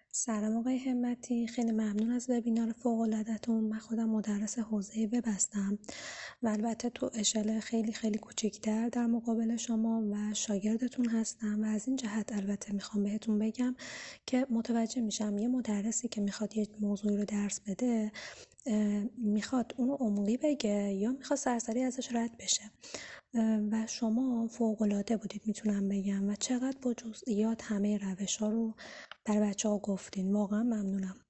سلام آقای همتی، خیلی ممنون از وبینار فوق‌العاده‌تون. من خودم مدرس حوزه وب هستم و البته تو اشل خیلی خیلی کوچیک‌تر در مقابل شما و شاگردتون هستم و از این جهت البته میخوام بهتون بگم که متوجه میشم یه مدرسی که میخواد یه موضوعی رو درس بده میخواد اونو عمومی بگه یا میخواد سرسری ازش رد بشه. و شما فوق‌العاده بودید میتونم بگم و چقدر با جزئیات همه روش‌ها رو برای بچه‌ها گفتین. واقعا ممنونم.